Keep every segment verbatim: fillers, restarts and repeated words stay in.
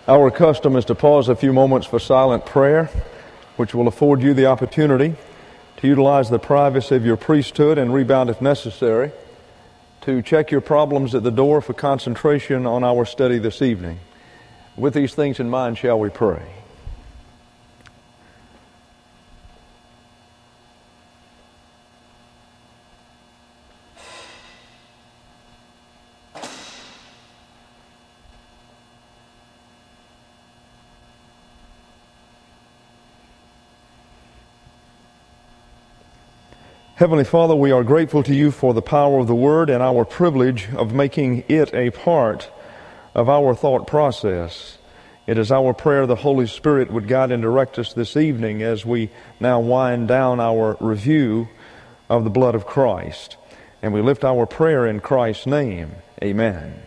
Our custom is to pause a few moments for silent prayer, which will afford you the opportunity to utilize the privacy of your priesthood and rebound if necessary, to check your problems at the door for concentration on our study this evening. With these things in mind, shall we pray? Heavenly Father, we are grateful to you for the power of the Word and our privilege of making it a part of our thought process. It is our prayer the Holy Spirit would guide and direct us this evening as we now wind down our review of the blood of Christ. And we lift our prayer in Christ's name. Amen.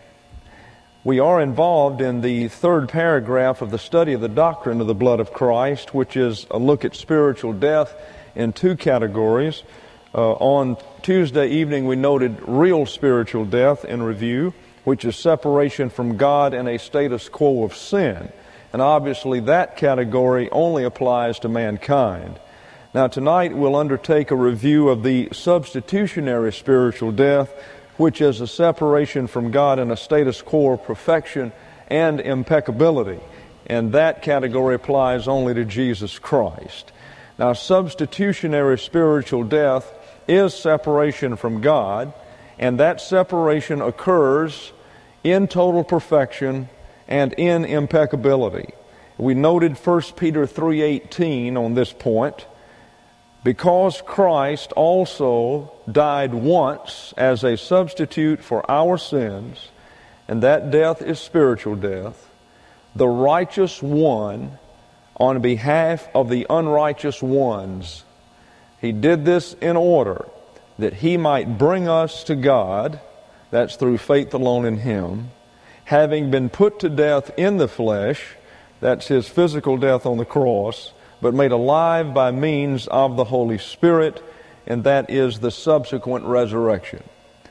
We are involved in the third paragraph of the study of the doctrine of the blood of Christ, which is a look at spiritual death in two categories. Uh, on Tuesday evening, we noted real spiritual death in review, which is separation from God in a status quo of sin. And obviously that category only applies to mankind. Now tonight we'll undertake a review of the substitutionary spiritual death, which is a separation from God in a status quo of perfection and impeccability. And that category applies only to Jesus Christ. Now, substitutionary spiritual death is separation from God, and that separation occurs in total perfection and in impeccability. We noted First Peter three eighteen on this point. Because Christ also died once as a substitute for our sins, and that death is spiritual death, the righteous one on behalf of the unrighteous ones. He did this in order that He might bring us to God, that's through faith alone in Him, having been put to death in the flesh, that's His physical death on the cross, but made alive by means of the Holy Spirit, and that is the subsequent resurrection.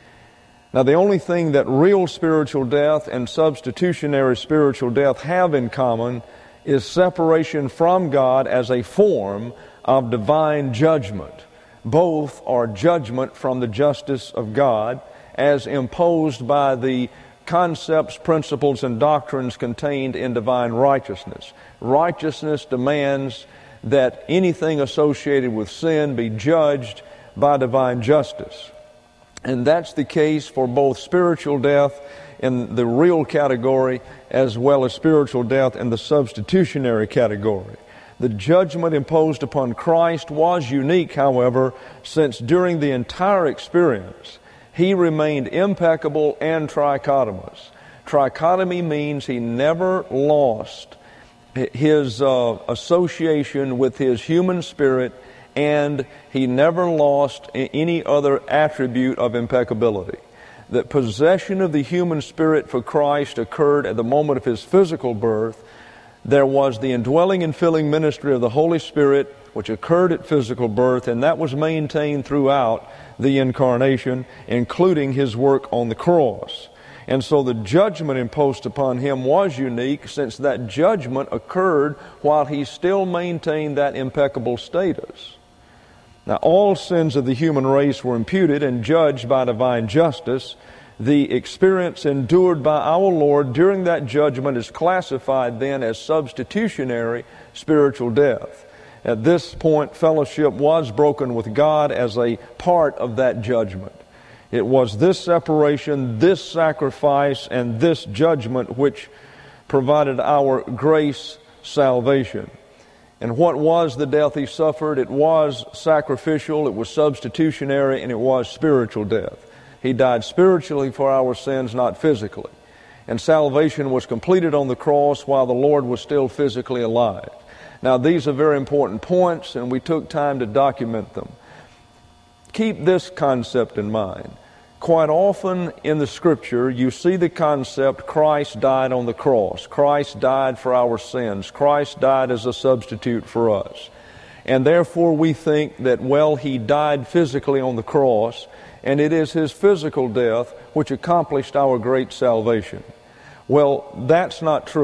Now, the only thing that real spiritual death and substitutionary spiritual death have in common is separation from God as a form of divine judgment. Both are judgment from the justice of God as imposed by the concepts, principles, and doctrines contained in divine righteousness. Righteousness demands that anything associated with sin be judged by divine justice. And that's the case for both spiritual death in the real category as well as spiritual death in the substitutionary category. The judgment imposed upon Christ was unique, however, since during the entire experience, He remained impeccable and trichotomous. Trichotomy means He never lost His uh, association with His human spirit, and He never lost any other attribute of impeccability. The possession of the human spirit for Christ occurred at the moment of His physical birth. There was the indwelling and filling ministry of the Holy Spirit, which occurred at physical birth, and that was maintained throughout the incarnation, including His work on the cross. And so the judgment imposed upon Him was unique, since that judgment occurred while He still maintained that impeccable status. Now, all sins of the human race were imputed and judged by divine justice. The experience endured by our Lord during that judgment is classified then as substitutionary spiritual death. At this point, fellowship was broken with God as a part of that judgment. It was this separation, this sacrifice, and this judgment which provided our grace salvation. And what was the death He suffered? It was sacrificial, it was substitutionary, and it was spiritual death. He died spiritually for our sins, not physically. And salvation was completed on the cross while the Lord was still physically alive. Now, these are very important points, and we took time to document them. Keep this concept in mind. Quite often in the Scripture, you see the concept, Christ died on the cross. Christ died for our sins. Christ died as a substitute for us. And therefore we think that, well, He died physically on the cross, and it is His physical death which accomplished our great salvation. Well, that's not true.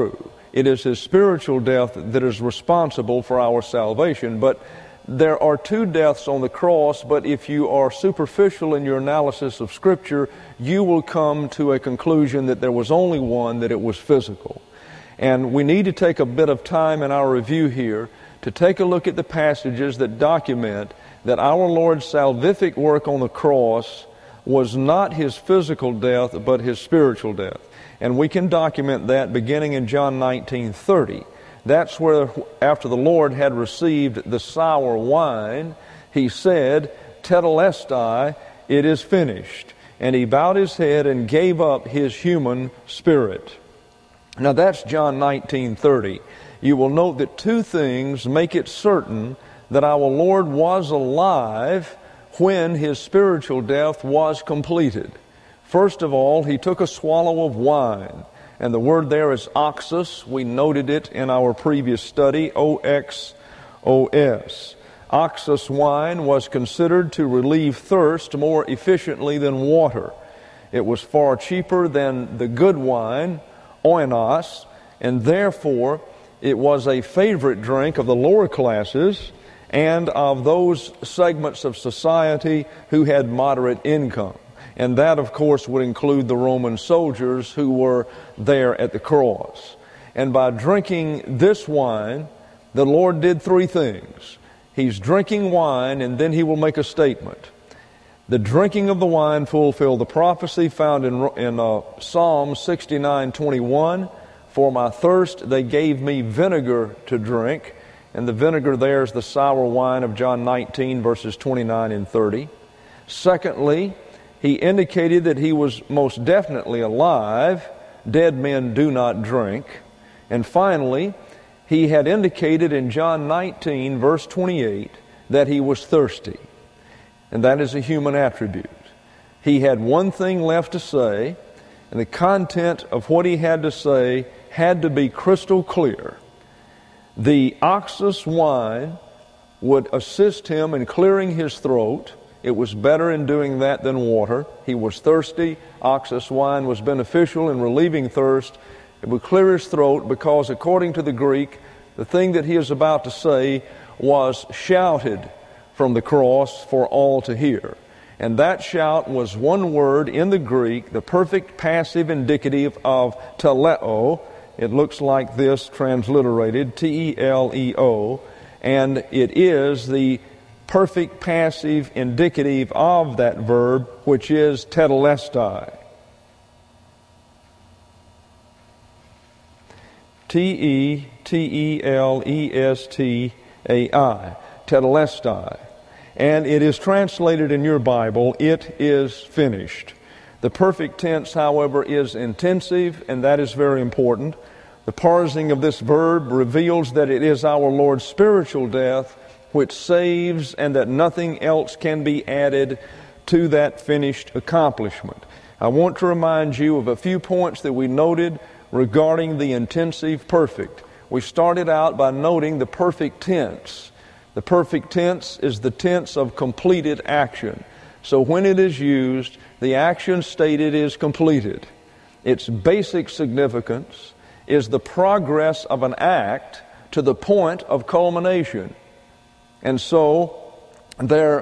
It is His spiritual death that is responsible for our salvation. But there are two deaths on the cross, but if you are superficial in your analysis of Scripture, you will come to a conclusion that there was only one, that it was physical. And we need to take a bit of time in our review here to take a look at the passages that document that our Lord's salvific work on the cross was not His physical death, but His spiritual death. And we can document that beginning in John nineteen thirty. That's where, after the Lord had received the sour wine, He said, "Tetelestai, it is finished." And He bowed His head and gave up His human spirit. Now that's John nineteen thirty. You will note that two things make it certain that our Lord was alive when His spiritual death was completed. First of all, He took a swallow of wine. And the word there is oxus. We noted it in our previous study, O X O S. Oxus wine was considered to relieve thirst more efficiently than water. It was far cheaper than the good wine, oinos, and therefore it was a favorite drink of the lower classes and of those segments of society who had moderate income. And that, of course, would include the Roman soldiers who were there at the cross. And by drinking this wine, the Lord did three things. He's drinking wine, and then He will make a statement. The drinking of the wine fulfilled the prophecy found in, in uh, Psalm sixty-nine twenty-one. "For my thirst they gave me vinegar to drink." And the vinegar there is the sour wine of John nineteen, verses twenty-nine and thirty. Secondly, He indicated that He was most definitely alive. Dead men do not drink. And finally, He had indicated in John nineteen, verse twenty-eight, that He was thirsty. And that is a human attribute. He had one thing left to say, and the content of what He had to say had to be crystal clear. The oxus wine would assist Him in clearing His throat. It was better in doing that than water. He was thirsty. Oxus wine was beneficial in relieving thirst. It would clear his throat because, according to the Greek, the thing that he is about to say was shouted from the cross for all to hear. And that shout was one word in the Greek, the perfect passive indicative of teleo. It looks like this transliterated, T E L E O, and it is the perfect passive indicative of that verb, which is tetelestai. T E T E L E S T A I. Tetelestai. And it is translated in your Bible, "It is finished." The perfect tense, however, is intensive, and that is very important. The parsing of this verb reveals that it is our Lord's spiritual death which saves, and that nothing else can be added to that finished accomplishment. I want to remind you of a few points that we noted regarding the intensive perfect. We started out by noting the perfect tense. The perfect tense is the tense of completed action. So when it is used, the action stated is completed. Its basic significance is the progress of an act to the point of culmination. And so there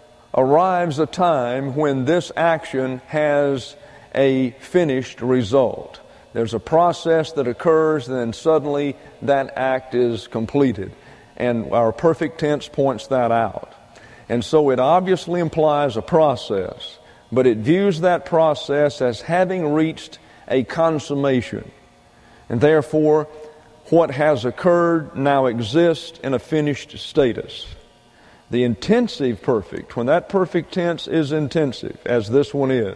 arrives a time when this action has a finished result. There's a process that occurs, and then suddenly that act is completed. And our perfect tense points that out. And so it obviously implies a process, but it views that process as having reached a consummation. And therefore, what has occurred now exists in a finished status. The intensive perfect, when that perfect tense is intensive, as this one is,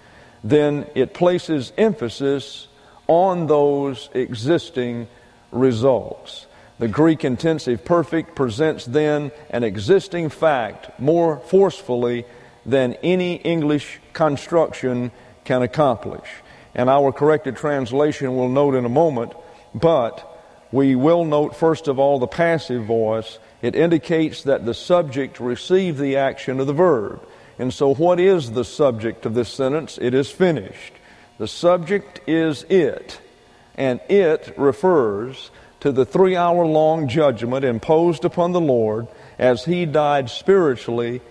then it places emphasis on those existing results. The Greek intensive perfect presents then an existing fact more forcefully than any English construction can accomplish. And our corrected translation will note in a moment, but we will note first of all the passive voice. It indicates that the subject received the action of the verb. And so what is the subject of this sentence? It is finished. The subject is it. and it refers to the three-hour-long judgment imposed upon the Lord as He died spiritually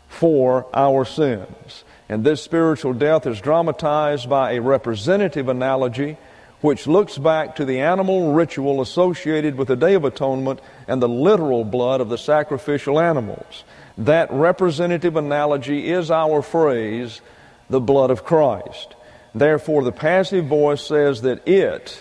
for our sins. And this spiritual death is dramatized by a representative analogy which looks back to the animal ritual associated with the Day of Atonement and the literal blood of the sacrificial animals. That representative analogy is our phrase, the blood of Christ. Therefore, the passive voice says that it,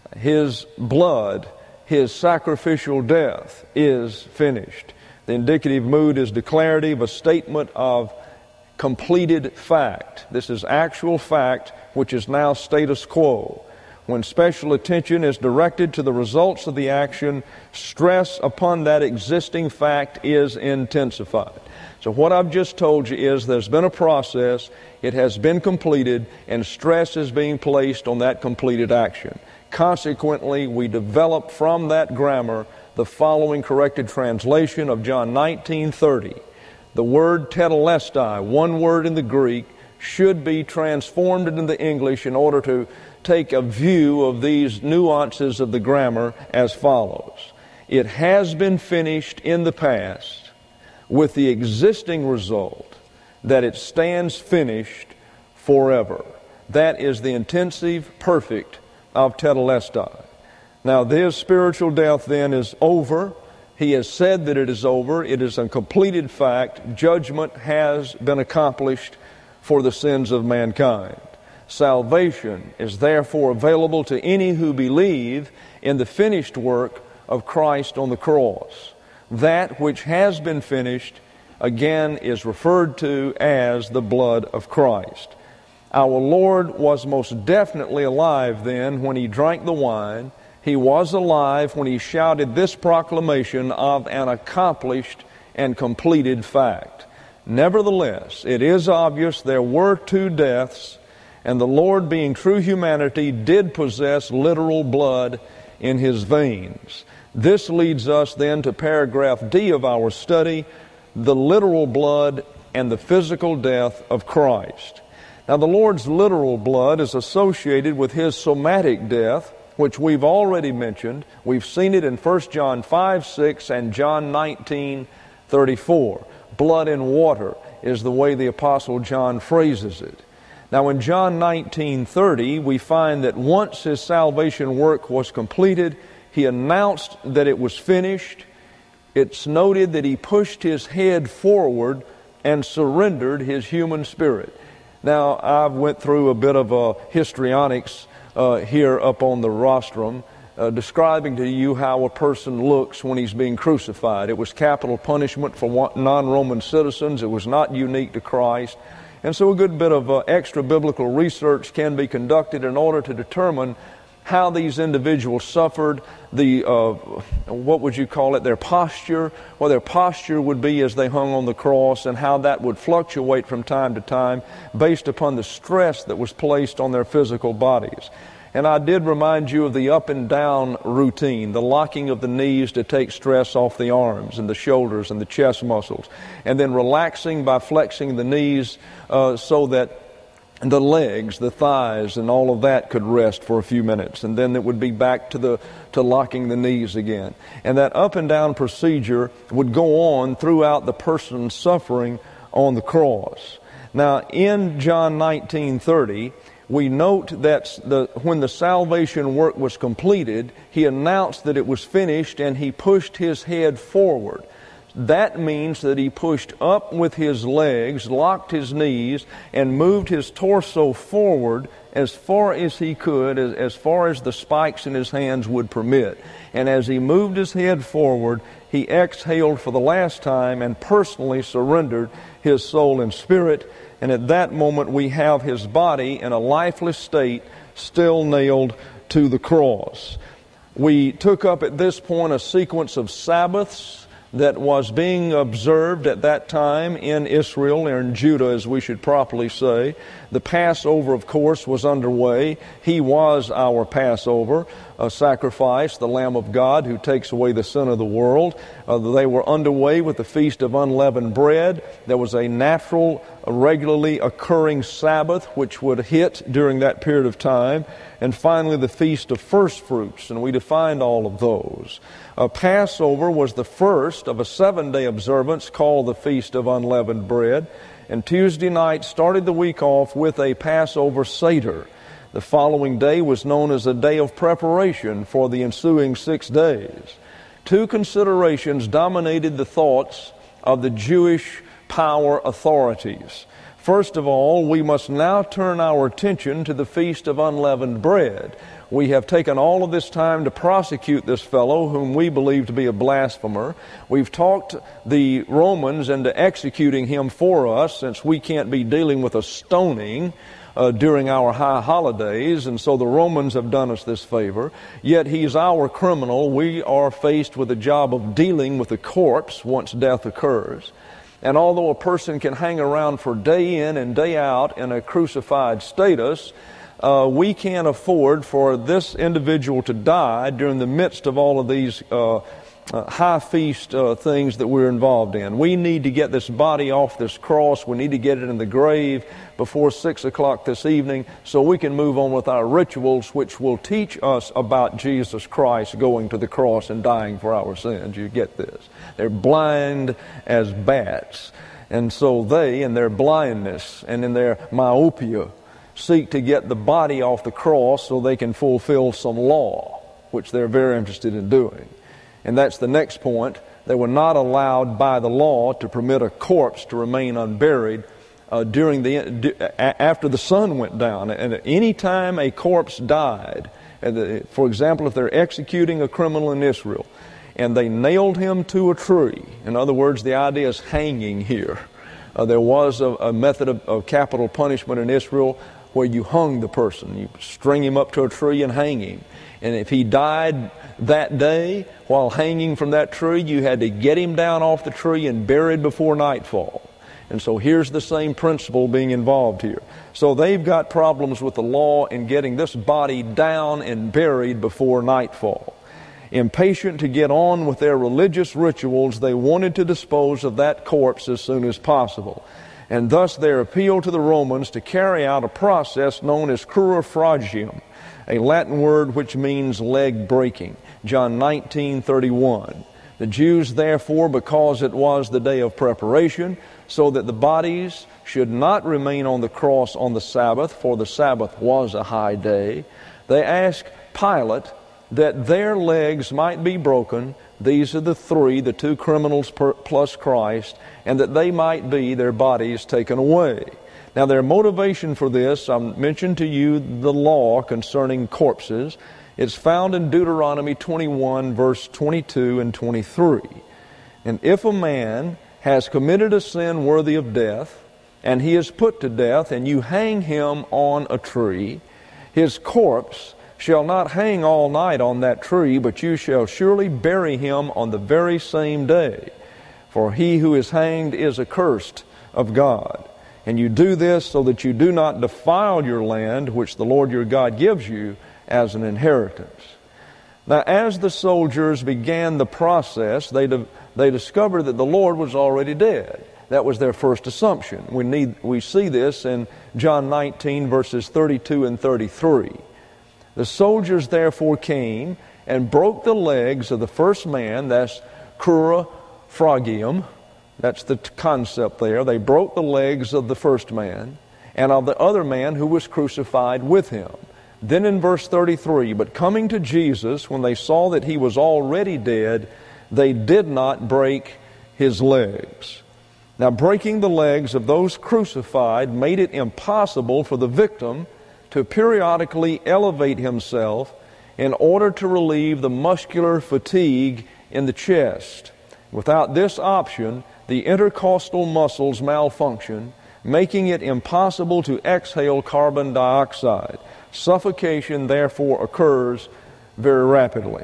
His blood, His sacrificial death, is finished. The indicative mood is declarative, a statement of completed fact. This is actual fact, which is now status quo. When special attention is directed to the results of the action, stress upon that existing fact is intensified. So what I've just told you is there's been a process, it has been completed, and stress is being placed on that completed action. Consequently, we develop from that grammar the following corrected translation of John nineteen thirty. The word tetelestai, one word in the Greek, should be transformed into the English in order to take a view of these nuances of the grammar as follows. It has been finished in the past with the existing result that it stands finished forever. That is the intensive perfect of tetelestai. Now, this spiritual death then is over. He has said that it is over. It is a completed fact. Judgment has been accomplished for the sins of mankind. Salvation is therefore available to any who believe in the finished work of Christ on the cross. That which has been finished, again, is referred to as the blood of Christ. Our Lord was most definitely alive then when He drank the wine. He was alive when He shouted this proclamation of an accomplished and completed fact. Nevertheless, it is obvious there were two deaths, and the Lord, being true humanity, did possess literal blood in His veins. This leads us then to paragraph D of our study, the literal blood and the physical death of Christ. Now, the Lord's literal blood is associated with His somatic death, which we've already mentioned. We've seen it in First John five six and John nineteen thirty-four. Blood and water is the way the Apostle John phrases it. Now, in John nineteen thirty, we find that once His salvation work was completed, He announced that it was finished. It's noted that He pushed His head forward and surrendered His human spirit. Now, I've went through a bit of a histrionics uh, here up on the rostrum, uh, describing to you how a person looks when he's being crucified. It was capital punishment for non-Roman citizens. It was not unique to Christ. And so a good bit of uh, extra biblical research can be conducted in order to determine how these individuals suffered, the, uh, what would you call it, their posture, what their posture would be as they hung on the cross, and how that would fluctuate from time to time based upon the stress that was placed on their physical bodies. And I did remind you of the up and down routine, the locking of the knees to take stress off the arms and the shoulders and the chest muscles, and then relaxing by flexing the knees uh, so that the legs, the thighs, and all of that could rest for a few minutes, and then it would be back to the to locking the knees again. And that up and down procedure would go on throughout the person's suffering on the cross. Now, in John nineteen thirty, we note that the, when the salvation work was completed, He announced that it was finished, and He pushed His head forward. That means that He pushed up with His legs, locked His knees, and moved His torso forward as far as He could, as, as far as the spikes in His hands would permit. And as He moved His head forward, He exhaled for the last time and personally surrendered His soul and spirit. And at that moment, we have His body in a lifeless state, still nailed to the cross. We took up at this point a sequence of Sabbaths that was being observed at that time in Israel, or in Judah, as we should properly say. The Passover, of course, was underway. He was our Passover uh, sacrifice, the Lamb of God who takes away the sin of the world. Uh, they were underway with the Feast of Unleavened Bread. There was a natural a regularly occurring Sabbath, which would hit during that period of time, and finally the Feast of First Fruits, and we defined all of those. Uh, Passover was the first of a seven-day observance called the Feast of Unleavened Bread, and Tuesday night started the week off with a Passover Seder. The following day was known as a day of preparation for the ensuing six days. Two considerations dominated the thoughts of the Jewish power authorities. First of all, we must now turn our attention to the Feast of Unleavened Bread. We have taken all of this time to prosecute this fellow whom we believe to be a blasphemer. We've talked the Romans into executing him for us, since we can't be dealing with a stoning uh, during our high holidays, and so the Romans have done us this favor. Yet he's our criminal. We are faced with the job of dealing with the corpse once death occurs. And although a person can hang around for day in and day out in a crucified status, uh, we can't afford for this individual to die during the midst of all of these uh, uh, high feast uh, things that we're involved in. We need to get this body off this cross. We need to get it in the grave before six o'clock this evening so we can move on with our rituals, which will teach us about Jesus Christ going to the cross and dying for our sins. You get this? They're blind as bats. And so they, in their blindness and in their myopia, seek to get the body off the cross so they can fulfill some law, which they're very interested in doing. And that's the next point. They were not allowed by the law to permit a corpse to remain unburied uh, during the after the sun went down. And any time a corpse died, and the, for example, if they're executing a criminal in Israel, and they nailed him to a tree. In other words, the idea is hanging here. Uh, there was a, a method of, of capital punishment in Israel where you hung the person. You string him up to a tree and hang him. And if he died that day while hanging from that tree, you had to get him down off the tree and buried before nightfall. And so here's the same principle being involved here. So they've got problems with the law in getting this body down and buried before nightfall. Impatient to get on with their religious rituals, they wanted to dispose of that corpse as soon as possible. And thus their appeal to the Romans to carry out a process known as crurifragium, a Latin word which means leg breaking. John nineteen thirty-one. The Jews, therefore, because it was the day of preparation, so that the bodies should not remain on the cross on the Sabbath, for the Sabbath was a high day, they asked Pilate that their legs might be broken. These are the three, the two criminals per, plus Christ, and that they might be, their bodies, taken away. Now their motivation for this, I mentioned to you the law concerning corpses. It's found in Deuteronomy twenty-one, verse twenty-two and twenty-three. And if a man has committed a sin worthy of death, and he is put to death, and you hang him on a tree, his corpse shall not hang all night on that tree, but you shall surely bury him on the very same day. For he who is hanged is accursed of God. And you do this so that you do not defile your land, which the Lord your God gives you as an inheritance. Now, as the soldiers began the process, they, di- they discovered that the Lord was already dead. That was their first assumption. We need, we see this in John nineteen, verses thirty-two and thirty-three. The soldiers therefore came and broke the legs of the first man, that's crurifragium, that's the concept there. They broke the legs of the first man and of the other man who was crucified with him. Then in verse thirty-three, but coming to Jesus, when they saw that he was already dead, they did not break his legs. Now, breaking the legs of those crucified made it impossible for the victim to periodically elevate himself in order to relieve the muscular fatigue in the chest. Without this option, the intercostal muscles malfunction, making it impossible to exhale carbon dioxide. Suffocation, therefore, occurs very rapidly.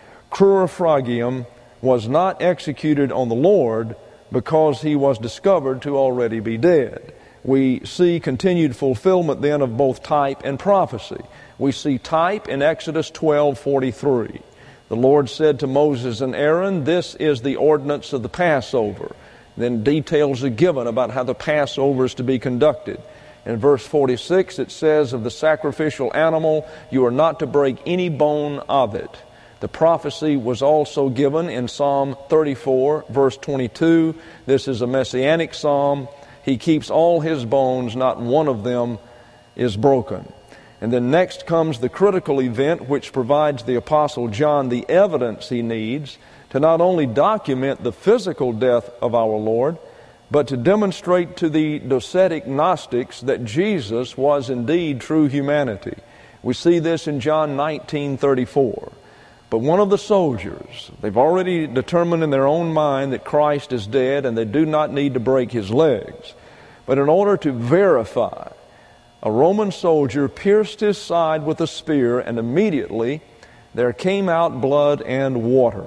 Crurifragium was not executed on the Lord because he was discovered to already be dead. We see continued fulfillment then of both type and prophecy. We see type in Exodus twelve forty-three. The Lord said to Moses and Aaron, "This is the ordinance of the Passover. Then details are given about how the Passover is to be conducted. In verse forty-six, it says, of the sacrificial animal, you are not to break any bone of it. The prophecy was also given in Psalm thirty-four, verse twenty-two. This is a messianic psalm. He keeps all his bones, not one of them is broken. And then next comes the critical event which provides the Apostle John the evidence he needs to not only document the physical death of our Lord, but to demonstrate to the docetic Gnostics that Jesus was indeed true humanity. We see this in John nineteen thirty-four. But one of the soldiers, they've already determined in their own mind that Christ is dead and they do not need to break his legs. But in order to verify, a Roman soldier pierced his side with a spear, and immediately there came out blood and water.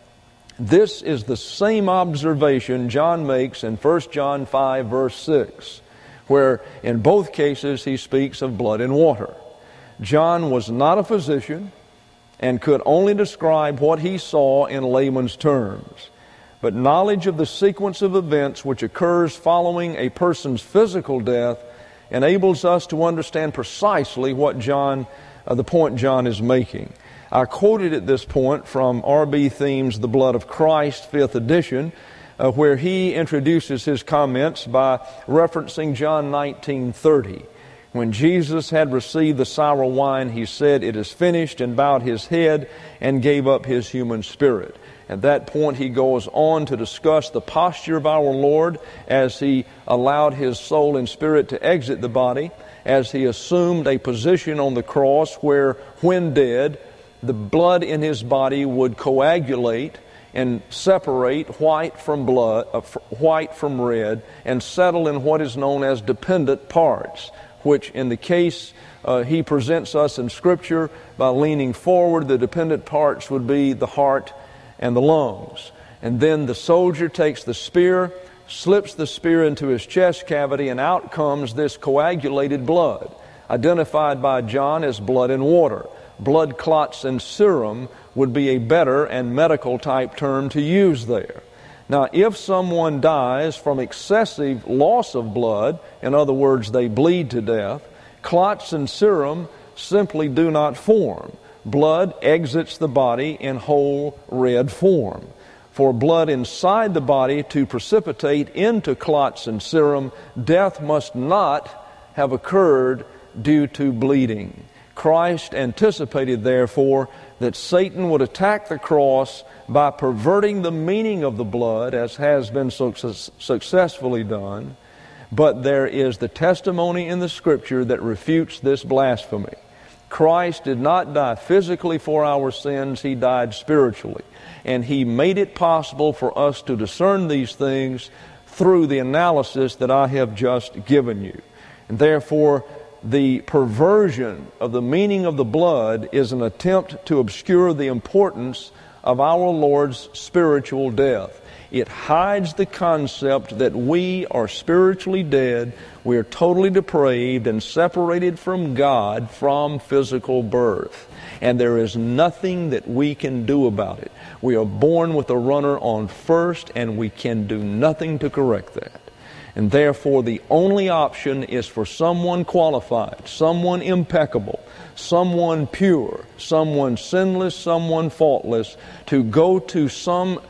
This is the same observation John makes in First John five, verse six, where in both cases he speaks of blood and water. John was not a physician and could only describe what he saw in layman's terms. But knowledge of the sequence of events which occurs following a person's physical death enables us to understand precisely what John, uh, the point John is making. I quoted at this point from R B Thiem's The Blood of Christ, fifth edition, uh, where he introduces his comments by referencing John nineteen thirty. When Jesus had received the sour wine, he said, "It is finished," and bowed his head and gave up his human spirit. At that point, he goes on to discuss the posture of our Lord as he allowed his soul and spirit to exit the body, as he assumed a position on the cross where, when dead, the blood in his body would coagulate and separate white from blood, uh, white from red, and settle in what is known as dependent parts, which in the case uh, he presents us in Scripture, by leaning forward, the dependent parts would be the heart and the lungs. And then the soldier takes the spear, slips the spear into his chest cavity, and out comes this coagulated blood, identified by John as blood and water. Blood clots and serum would be a better and medical type term to use there. Now, if someone dies from excessive loss of blood, in other words, they bleed to death, clots and serum simply do not form. Blood exits the body in whole red form. For blood inside the body to precipitate into clots and serum, death must not have occurred due to bleeding. Christ anticipated, therefore, that Satan would attack the cross by perverting the meaning of the blood, as has been so successfully done. But there is the testimony in the Scripture that refutes this blasphemy. Christ did not die physically for our sins, He died spiritually. And He made it possible for us to discern these things through the analysis that I have just given you. And therefore, the perversion of the meaning of the blood is an attempt to obscure the importance of our Lord's spiritual death. It hides the concept that we are spiritually dead, we are totally depraved and separated from God from physical birth. And there is nothing that we can do about it. We are born with a runner on first, and we can do nothing to correct that. And therefore, the only option is for someone qualified, someone impeccable, someone pure, someone sinless, someone faultless, to go to some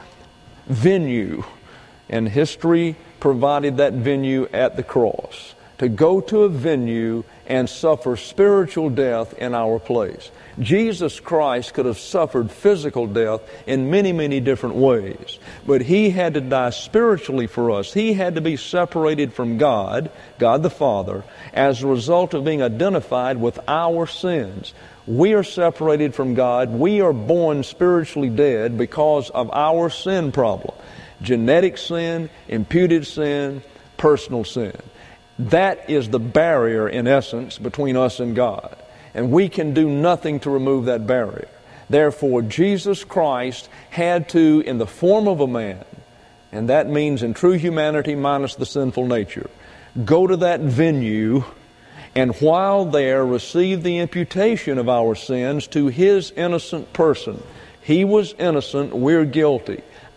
venue, and history provided that venue at the cross, to go to a venue and suffer spiritual death in our place. Jesus Christ could have suffered physical death in many, many different ways, but He had to die spiritually for us. He had to be separated from God, God the Father, as a result of being identified with our sins. We are separated from God. We are born spiritually dead because of our sin problem. Genetic sin, imputed sin, personal sin. That is the barrier, in essence, between us and God. And we can do nothing to remove that barrier. Therefore, Jesus Christ had to, in the form of a man, and that means in true humanity minus the sinful nature, go to that venue and while there receive the imputation of our sins to His innocent person. He was innocent, we're guilty.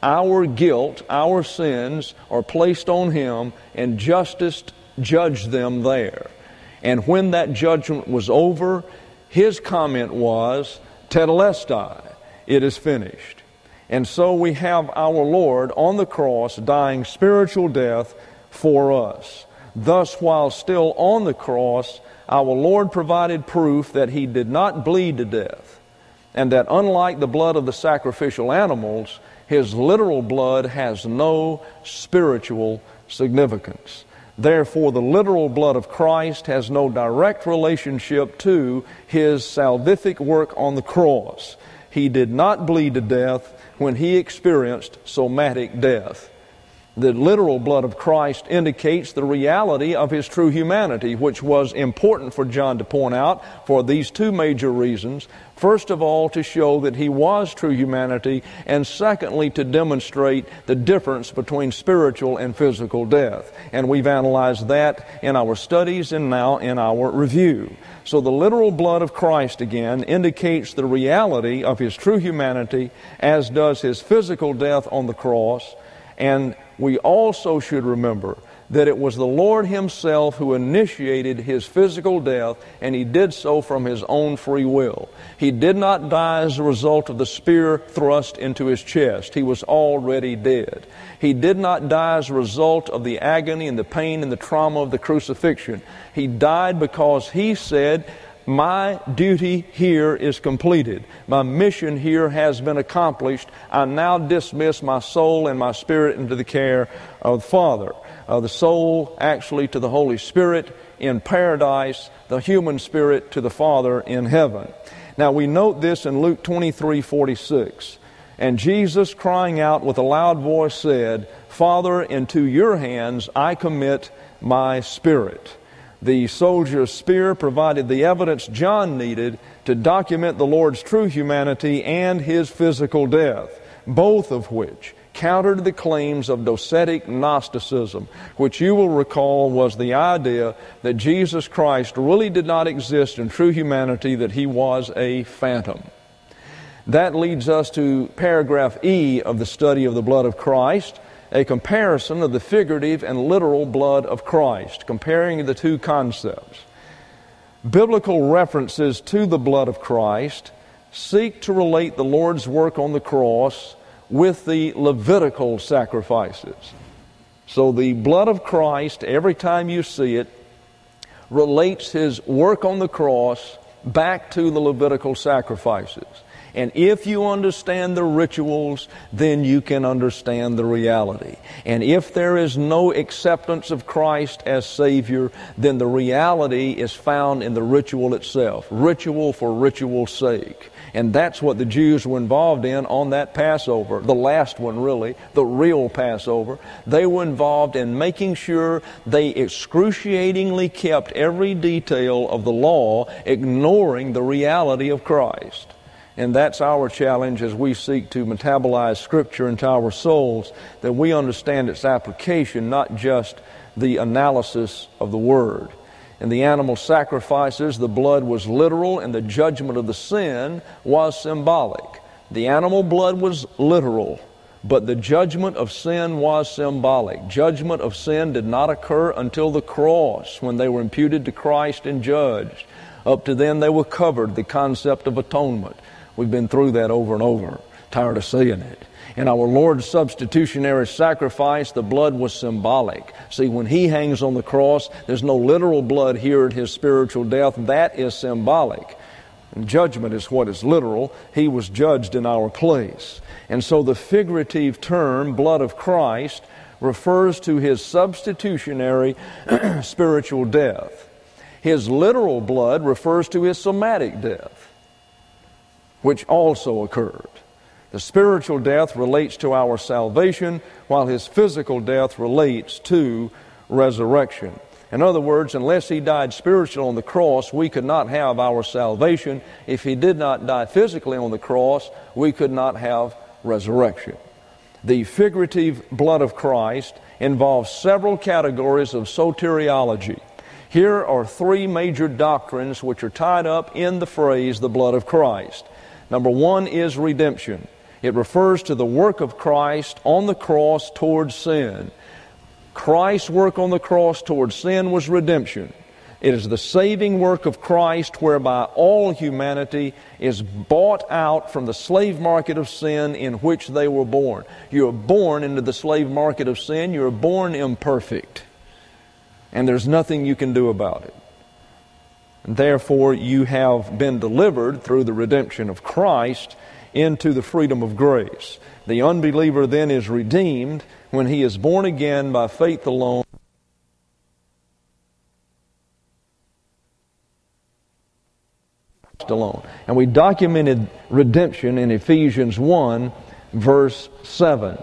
our guilt, our sins are placed on him, and justice judged them there. And when that judgment was over, his comment was, tetelestai, it is finished. And so we have our Lord on the cross dying spiritual death for us. Thus, while still on the cross, our Lord provided proof that he did not bleed to death, and that unlike the blood of the sacrificial animals, his literal blood has no spiritual significance. Therefore, the literal blood of Christ has no direct relationship to his salvific work on the cross. He did not bleed to death when he experienced somatic death. The literal blood of Christ indicates the reality of his true humanity, which was important for John to point out for these two major reasons. First of all, to show that he was true humanity, and secondly, to demonstrate the difference between spiritual and physical death. And we've analyzed that in our studies and now in our review. So the literal blood of Christ, again, indicates the reality of his true humanity, as does his physical death on the cross. And we also should remember that it was the Lord himself who initiated his physical death, and he did so from his own free will. He did not die as a result of the spear thrust into his chest. He was already dead. He did not die as a result of the agony and the pain and the trauma of the crucifixion. He died because he said, my duty here is completed. My mission here has been accomplished. I now dismiss my soul and my spirit into the care of the Father. Uh, the soul actually to the Holy Spirit in paradise, the human spirit to the Father in heaven. Now we note this in Luke twenty-three forty-six. And Jesus, crying out with a loud voice, said, Father, into your hands I commit my spirit. The soldier's spear provided the evidence John needed to document the Lord's true humanity and his physical death, both of which countered the claims of docetic Gnosticism, which you will recall was the idea that Jesus Christ really did not exist in true humanity, that he was a phantom. That leads us to paragraph E of the study of the blood of Christ, a comparison of the figurative and literal blood of Christ, comparing the two concepts. Biblical references to the blood of Christ seek to relate the Lord's work on the cross with the Levitical sacrifices. So the blood of Christ, every time you see it, relates his work on the cross back to the Levitical sacrifices. And if you understand the rituals, then you can understand the reality. And if there is no acceptance of Christ as Savior, then the reality is found in the ritual itself. Ritual for ritual's sake. And that's what the Jews were involved in on that Passover, the last one really, the real Passover. They were involved in making sure they excruciatingly kept every detail of the law, ignoring the reality of Christ. And that's our challenge as we seek to metabolize Scripture into our souls, that we understand its application, not just the analysis of the Word. In the animal sacrifices, the blood was literal and the judgment of the sin was symbolic. The animal blood was literal, but the judgment of sin was symbolic. Judgment of sin did not occur until the cross, when they were imputed to Christ and judged. Up to then, they were covered, the concept of atonement. We've been through that over and over, tired of seeing it. In our Lord's substitutionary sacrifice, the blood was symbolic. See, when he hangs on the cross, there's no literal blood here at his spiritual death. That is symbolic. And judgment is what is literal. He was judged in our place. And so the figurative term, blood of Christ, refers to his substitutionary spiritual death. His literal blood refers to his somatic death, which also occurred. The spiritual death relates to our salvation, while his physical death relates to resurrection. In other words, unless he died spiritually on the cross, we could not have our salvation. If he did not die physically on the cross, we could not have resurrection. The figurative blood of Christ involves several categories of soteriology. Here are three major doctrines which are tied up in the phrase, the blood of Christ. Number one is redemption. It refers to the work of Christ on the cross towards sin. Christ's work on the cross towards sin was redemption. It is the saving work of Christ whereby all humanity is bought out from the slave market of sin in which they were born. You are born into the slave market of sin. You are born imperfect. And there's nothing you can do about it. And therefore, you have been delivered through the redemption of Christ into the freedom of grace. The unbeliever then is redeemed when he is born again by faith alone. Alone. And we documented redemption in Ephesians one, verse seven.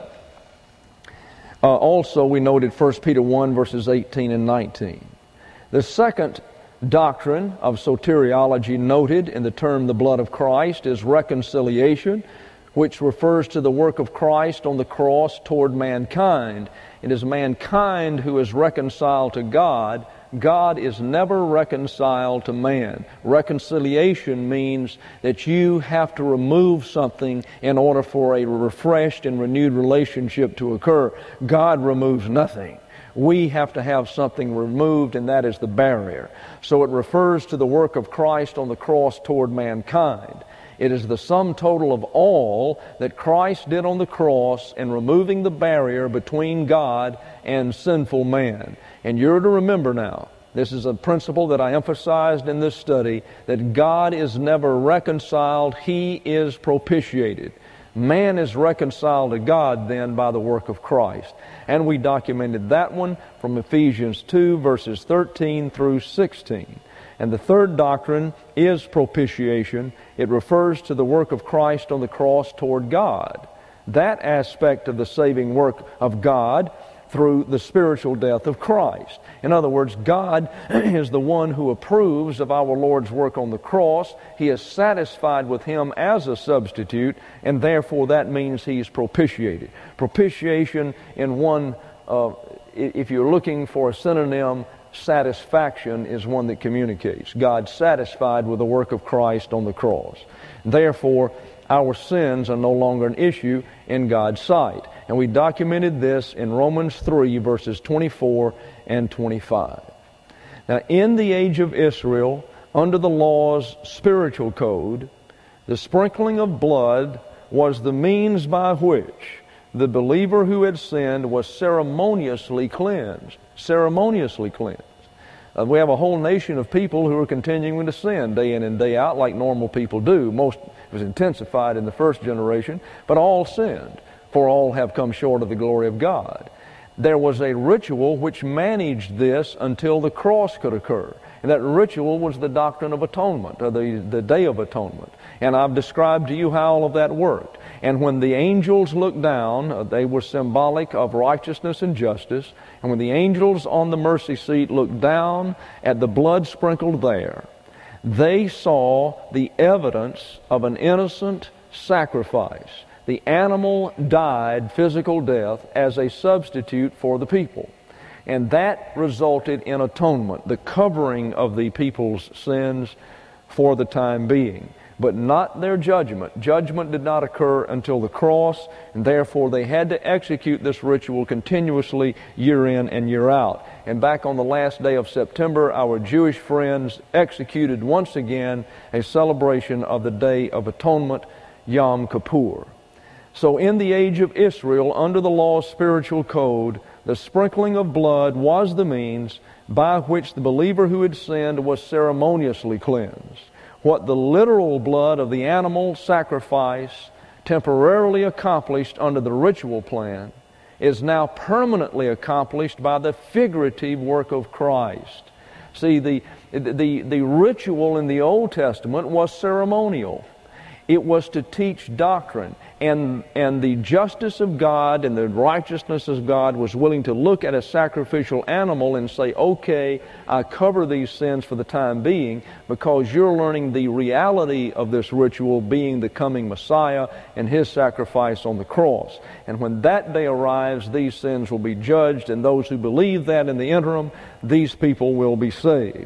Uh, also, we noted First Peter one, verses eighteen and nineteen. The second doctrine of soteriology noted in the term the blood of Christ is reconciliation, which refers to the work of Christ on the cross toward mankind. It is mankind who is reconciled to God. God is never reconciled to man. Reconciliation means that you have to remove something in order for a refreshed and renewed relationship to occur. God removes nothing. We have to have something removed, and that is the barrier. So it refers to the work of Christ on the cross toward mankind. It is the sum total of all that Christ did on the cross in removing the barrier between God and sinful man. And you're to remember now, this is a principle that I emphasized in this study, that God is never reconciled, He is propitiated. Man is reconciled to God then by the work of Christ. And we documented that one from Ephesians two, verses thirteen through sixteen. And the third doctrine is propitiation. It refers to the work of Christ on the cross toward God. That aspect of the saving work of God through the spiritual death of Christ. In other words, God is the one who approves of our Lord's work on the cross. He is satisfied with Him as a substitute, and therefore that means He's propitiated. Propitiation in one, uh, if you're looking for a synonym, satisfaction is one that communicates. God's satisfied with the work of Christ on the cross. Therefore, our sins are no longer an issue in God's sight. And we documented this in Romans three, verses twenty-four and twenty-five. Now, in the age of Israel, under the law's spiritual code, the sprinkling of blood was the means by which the believer who had sinned was ceremoniously cleansed. Ceremoniously cleansed. Uh, we have a whole nation of people who are continuing to sin day in and day out like normal people do. Most it was intensified in the first generation, but all sinned, for all have come short of the glory of God. There was a ritual which managed this until the cross could occur. And that ritual was the doctrine of atonement, or the, the Day of Atonement. And I've described to you how all of that worked. And when the angels looked down, uh, they were symbolic of righteousness and justice. And when the angels on the mercy seat looked down at the blood sprinkled there, they saw the evidence of an innocent sacrifice. The animal died physical death as a substitute for the people. And that resulted in atonement, the covering of the people's sins for the time being, but not their judgment. Judgment did not occur until the cross, and therefore they had to execute this ritual continuously year in and year out. And back on the last day of September, our Jewish friends executed once again a celebration of the Day of Atonement, Yom Kippur. So in the age of Israel, under the law's spiritual code, the sprinkling of blood was the means by which the believer who had sinned was ceremoniously cleansed. What the literal blood of the animal sacrifice temporarily accomplished under the ritual plan is now permanently accomplished by the figurative work of Christ. See, the, the, the ritual in the Old Testament was ceremonial. It was to teach doctrine. And, and the justice of God and the righteousness of God was willing to look at a sacrificial animal and say, okay, I cover these sins for the time being because you're learning the reality of this ritual being the coming Messiah and His sacrifice on the cross. And when that day arrives, these sins will be judged, and those who believe that in the interim, these people will be saved.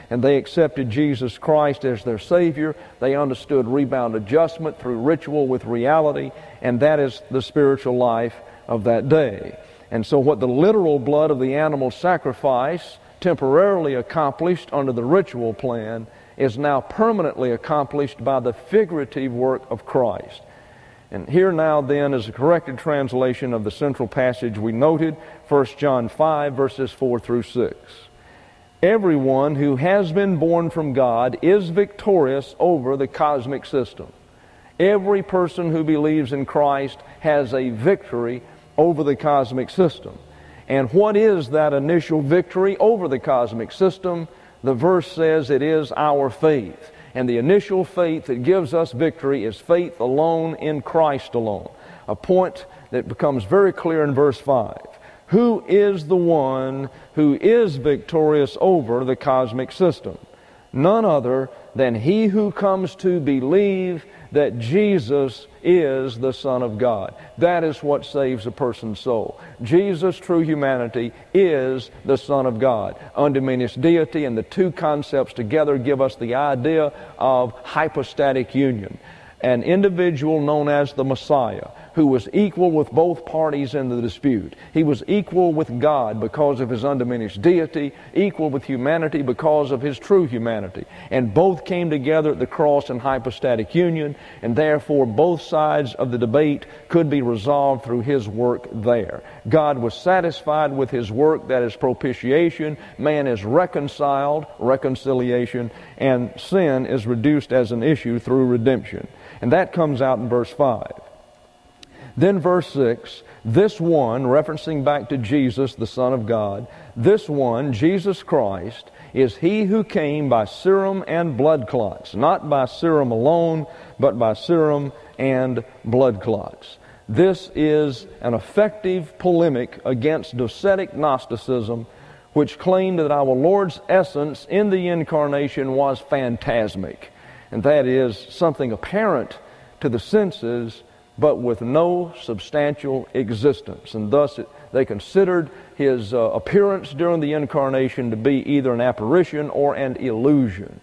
and they accepted Jesus Christ as their Savior. They understood rebound adjustment through ritual with reality, and that is the spiritual life of that day. And so what the literal blood of the animal sacrifice temporarily accomplished under the ritual plan is now permanently accomplished by the figurative work of Christ. And here now then is a corrected translation of the central passage we noted, First John five, verses four through six. Everyone who has been born from God is victorious over the cosmic system. Every person who believes in Christ has a victory over the cosmic system. And what is that initial victory over the cosmic system? The verse says it is our faith. And the initial faith that gives us victory is faith alone in Christ alone. A point that becomes very clear in verse five. Who is the one who is victorious over the cosmic system? None other than he who comes to believe that Jesus is the Son of God. That is what saves a person's soul. Jesus, true humanity, is the Son of God. Undiminished deity, and the two concepts together give us the idea of hypostatic union. An individual known as the Messiah, who was equal with both parties in the dispute. He was equal with God because of his undiminished deity, equal with humanity because of his true humanity. And both came together at the cross in hypostatic union, and therefore both sides of the debate could be resolved through his work there. God was satisfied with his work, that is propitiation. Man is reconciled, reconciliation, and sin is reduced as an issue through redemption. And that comes out in verse five. Then verse six, this one, referencing back to Jesus, the Son of God, this one, Jesus Christ, is he who came by serum and blood clots, not by serum alone, but by serum and blood clots. This is an effective polemic against docetic Gnosticism, which claimed that our Lord's essence in the incarnation was phantasmic, and that is something apparent to the senses, but with no substantial existence. And thus it, they considered his uh, appearance during the incarnation to be either an apparition or an illusion.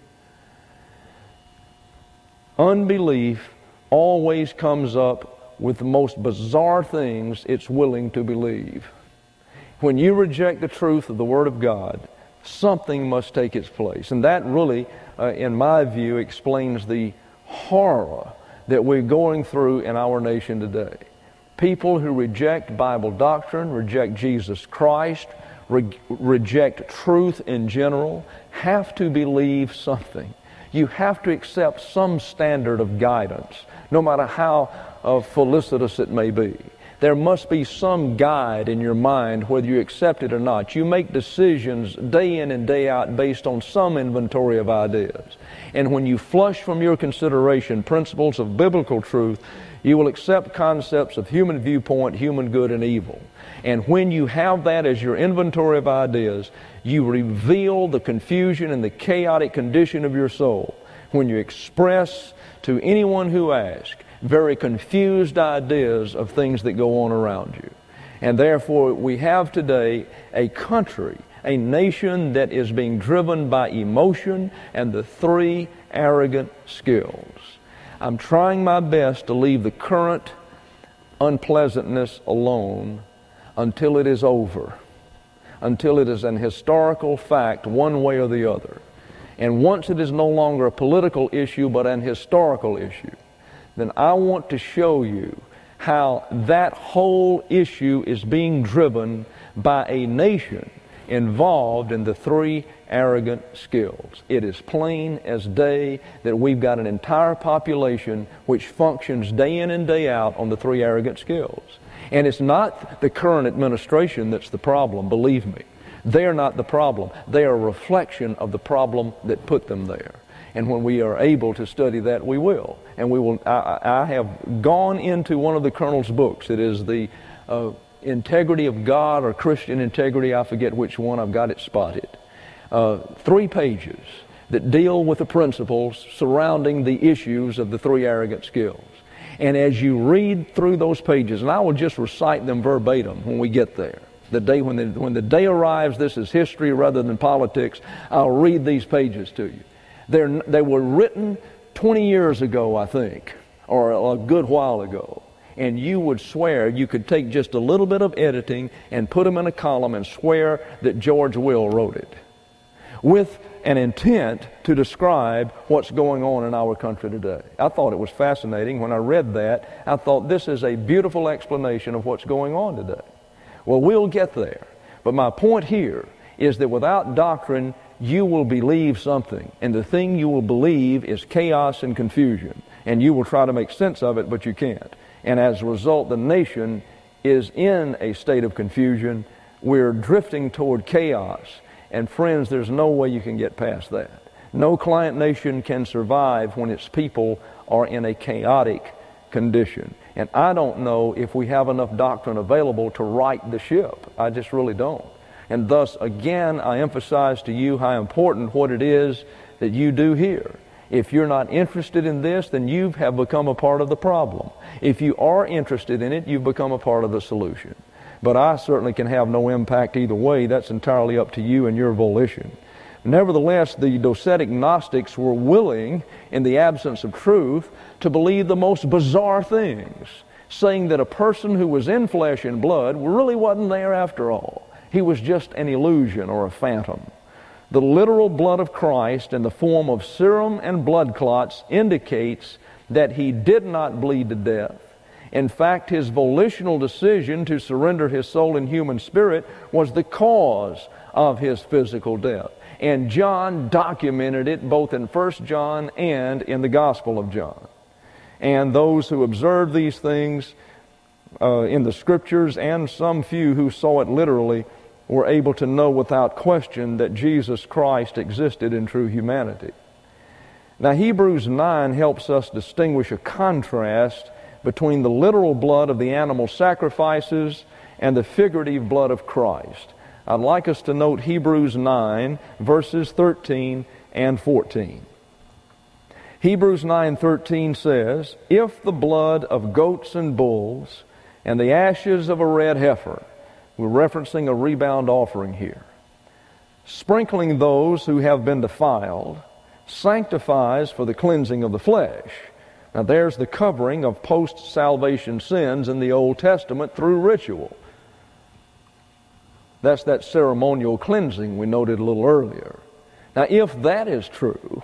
Unbelief always comes up with the most bizarre things it's willing to believe. When you reject the truth of the Word of God, something must take its place. And that really, uh, in my view, explains the horror that we're going through in our nation today. People who reject Bible doctrine, reject Jesus Christ, re- reject truth in general, have to believe something. You have to accept some standard of guidance, no matter how uh, felicitous it may be. There must be some guide in your mind, whether you accept it or not. You make decisions day in and day out based on some inventory of ideas. And when you flush from your consideration principles of biblical truth, you will accept concepts of human viewpoint, human good and evil. And when you have that as your inventory of ideas, you reveal the confusion and the chaotic condition of your soul when you express to anyone who asks very confused ideas of things that go on around you. And therefore, we have today a country, a nation that is being driven by emotion and the three arrogant skills. I'm trying my best to leave the current unpleasantness alone until it is over, until it is an historical fact one way or the other. And once it is no longer a political issue but an historical issue, then I want to show you how that whole issue is being driven by a nation involved in the three arrogant skills. It is plain as day that we've got an entire population which functions day in and day out on the three arrogant skills. And it's not the current administration that's the problem, believe me. They are not the problem. They are a reflection of the problem that put them there. And when we are able to study that, we will. And we will. I, I have gone into one of the Colonel's books. It is the uh, Integrity of God or Christian Integrity. I forget which one. I've got it spotted. Uh, three pages that deal with the principles surrounding the issues of the three arrogant skills. And as you read through those pages, and I will just recite them verbatim when we get there, The day when the, when the day arrives, this is history rather than politics, I'll read these pages to you. They're, they were written twenty years ago, I think, or a good while ago. And you would swear you could take just a little bit of editing and put them in a column and swear that George Will wrote it, with an intent to describe what's going on in our country today. I thought it was fascinating. When I read that, I thought this is a beautiful explanation of what's going on today. Well, we'll get there. But my point here is that without doctrine, you will believe something. And the thing you will believe is chaos and confusion. And you will try to make sense of it, but you can't. And as a result, the nation is in a state of confusion. We're drifting toward chaos. And friends, there's no way you can get past that. No client nation can survive when its people are in a chaotic condition. And I don't know if we have enough doctrine available to right the ship. I just really don't. And thus, again, I emphasize to you how important what it is that you do here. If you're not interested in this, then you have become a part of the problem. If you are interested in it, you've become a part of the solution. But I certainly can have no impact either way. That's entirely up to you and your volition. Nevertheless, the Docetic Gnostics were willing, in the absence of truth, to believe the most bizarre things, saying that a person who was in flesh and blood really wasn't there after all. He was just an illusion or a phantom. The literal blood of Christ in the form of serum and blood clots indicates that he did not bleed to death. In fact, his volitional decision to surrender his soul and human spirit was the cause of his physical death. And John documented it both in First John and in the Gospel of John. And those who observed these things uh, in the Scriptures, and some few who saw it literally, were able to know without question that Jesus Christ existed in true humanity. Now, Hebrews nine helps us distinguish a contrast between the literal blood of the animal sacrifices and the figurative blood of Christ. I'd like us to note Hebrews nine, verses thirteen and fourteen. Hebrews nine thirteen says, "If the blood of goats and bulls and the ashes of a red heifer," we're referencing a rebound offering here, "sprinkling those who have been defiled, sanctifies for the cleansing of the flesh." Now there's the covering of post-salvation sins in the Old Testament through ritual. That's that ceremonial cleansing we noted a little earlier. Now if that is true,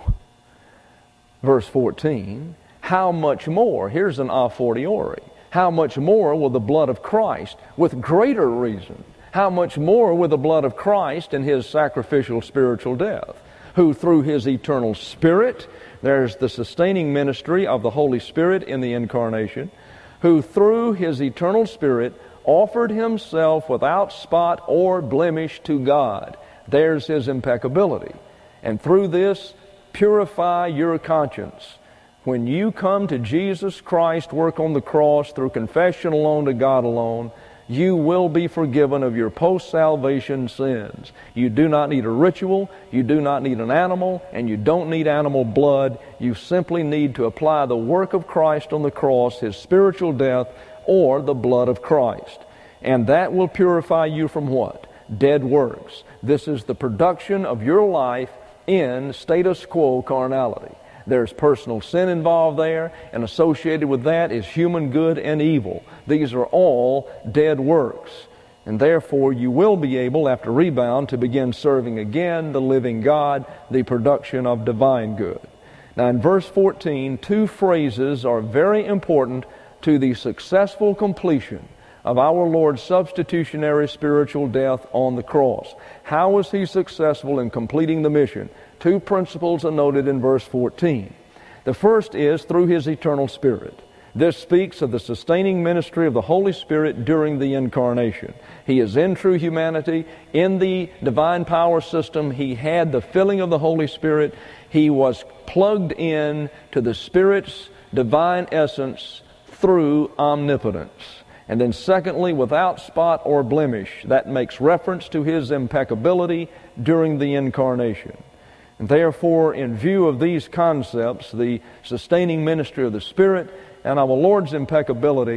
verse fourteen, how much more, here's an a fortiori, how much more will the blood of Christ, with greater reason, how much more will the blood of Christ in His sacrificial spiritual death, who through His eternal Spirit, there's the sustaining ministry of the Holy Spirit in the incarnation, who through His eternal Spirit offered Himself without spot or blemish to God. There's His impeccability. And through this, purify your conscience. When you come to Jesus Christ's work on the cross through confession alone to God alone, you will be forgiven of your post-salvation sins. You do not need a ritual, you do not need an animal, and you don't need animal blood. You simply need to apply the work of Christ on the cross, His spiritual death, or the blood of Christ. And that will purify you from what? Dead works. This is the production of your life in status quo carnality. There's personal sin involved there, and associated with that is human good and evil. These are all dead works. And therefore you will be able, after rebound, to begin serving again the living God, the production of divine good. Now in verse fourteen, two phrases are very important to the successful completion of our Lord's substitutionary spiritual death on the cross. How was He successful in completing the mission? Two principles are noted in verse fourteen. The first is through His eternal Spirit. This speaks of the sustaining ministry of the Holy Spirit during the incarnation. He is in true humanity. In the divine power system, He had the filling of the Holy Spirit. He was plugged in to the Spirit's divine essence through omnipotence. And then secondly, without spot or blemish. That makes reference to His impeccability during the incarnation. And therefore, in view of these concepts, the sustaining ministry of the Spirit and our Lord's impeccability,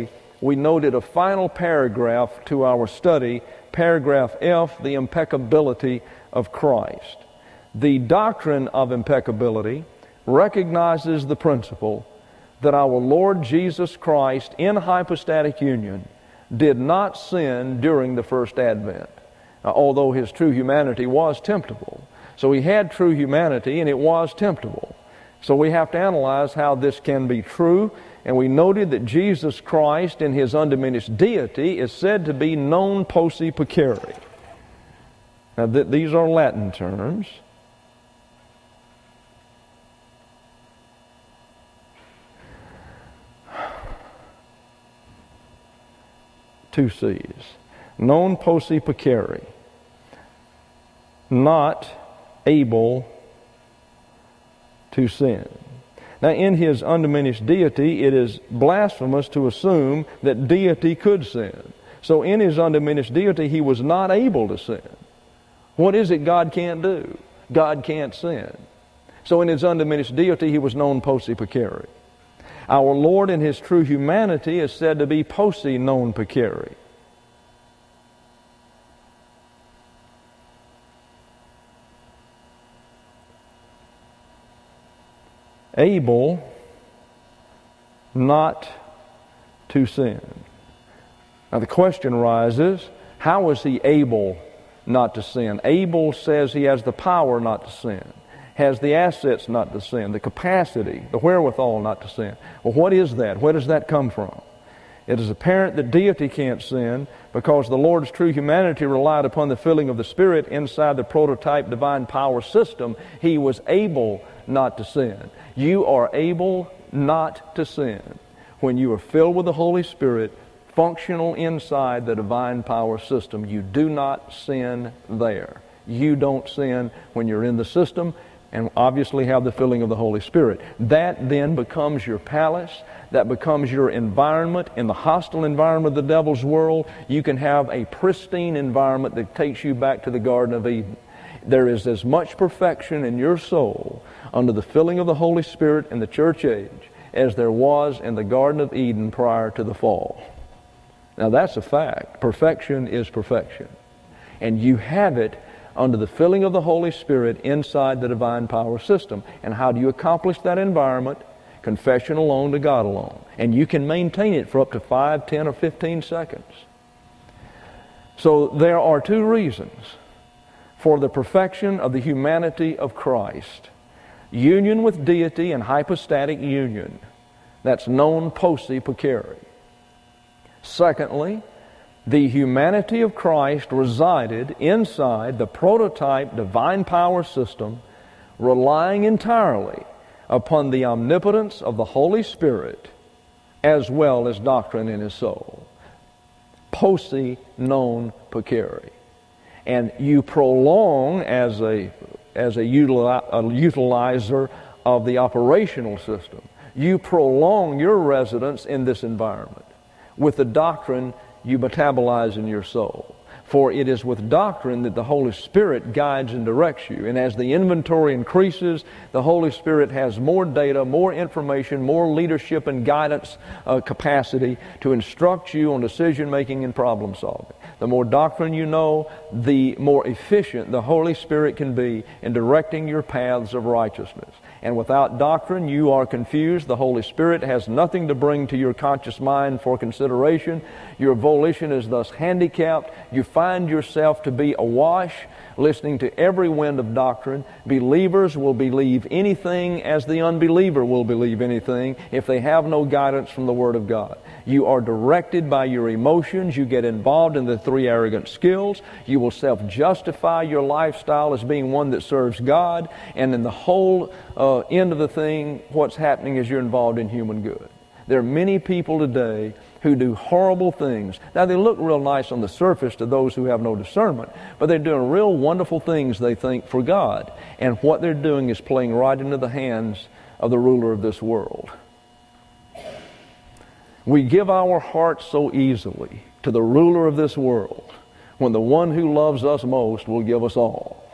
we noted a final paragraph to our study, paragraph F, the impeccability of Christ. The doctrine of impeccability recognizes the principle that our Lord Jesus Christ in hypostatic union did not sin during the first advent, uh, although his true humanity was temptable. So he had true humanity and it was temptable. So we have to analyze how this can be true, and we noted that Jesus Christ in his undiminished deity is said to be non posse pecare. Now th- these are Latin terms. Two C's. Non posse pecare. Not able to sin. Now, in his undiminished deity, it is blasphemous to assume that deity could sin. So in his undiminished deity, he was not able to sin. What is it God can't do? God can't sin. So in his undiminished deity, he was non posse pecare. Our Lord in his true humanity is said to be posse non pecare. Able not to sin. Now the question arises, how is he able not to sin? Able says he has the power not to sin, has the assets not to sin, the capacity, the wherewithal not to sin. Well, what is that? Where does that come from? It is apparent that deity can't sin because the Lord's true humanity relied upon the filling of the Spirit inside the prototype divine power system. He was able not to sin. You are able not to sin when you are filled with the Holy Spirit, functional inside the divine power system. You do not sin there. You don't sin when you're in the system and obviously have the filling of the Holy Spirit. That then becomes your palace. That becomes your environment. In the hostile environment of the devil's world, you can have a pristine environment that takes you back to the Garden of Eden. There is as much perfection in your soul under the filling of the Holy Spirit in the church age as there was in the Garden of Eden prior to the fall. Now that's a fact. Perfection is perfection. And you have it under the filling of the Holy Spirit inside the divine power system. And how do you accomplish that environment? Confession alone to God alone. And you can maintain it for up to five, ten, or fifteen seconds. So there are two reasons for the perfection of the humanity of Christ. Union with deity and hypostatic union. That's non posse pecare. Secondly, the humanity of Christ resided inside the prototype divine power system, relying entirely upon the omnipotence of the Holy Spirit as well as doctrine in his soul. Posse non pecare. And you prolong as a as a, utili- a utilizer of the operational system. You prolong your residence in this environment with the doctrine you metabolize in your soul. For it is with doctrine that the Holy Spirit guides and directs you. And as the inventory increases, the Holy Spirit has more data, more information, more leadership and guidance uh, capacity to instruct you on decision making and problem solving. The more doctrine you know, the more efficient the Holy Spirit can be in directing your paths of righteousness. And without doctrine, you are confused. The Holy Spirit has nothing to bring to your conscious mind for consideration. Your volition is thus handicapped. You find yourself to be awash, listening to every wind of doctrine. Believers will believe anything as the unbeliever will believe anything if they have no guidance from the Word of God. You are directed by your emotions. You get involved in the three arrogant skills. You will self-justify your lifestyle as being one that serves God. And in the whole uh, end of the thing, what's happening is you're involved in human good. There are many people today who do horrible things. Now, they look real nice on the surface to those who have no discernment, but they're doing real wonderful things, they think, for God. And what they're doing is playing right into the hands of the ruler of this world. We give our hearts so easily to the ruler of this world when the one who loves us most will give us all.